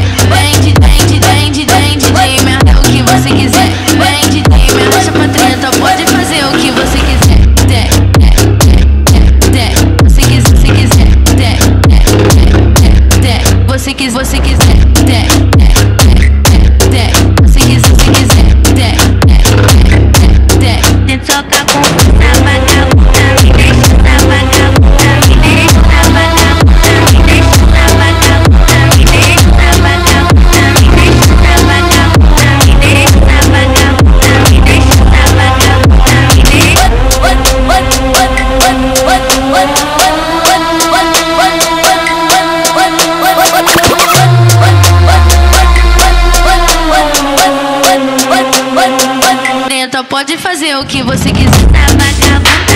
Vem DJ, merda é o que você quiser. Vem DJ, me arrasta pra treta, pode fazer o que você quiser. Você quiser, você quiser, você quiser, você quiser, Cê toca com essa vagabunda, me deixa essa vagabunda, me deixa essa vagabunda, me deixa essa vagabunda, me deixa essa vagabunda, me deixa essa vagabunda, me deixa essa vagabunda, me deixa essa vagabunda, me deixa. Pode fazer o que você quiser. Essa vagabunda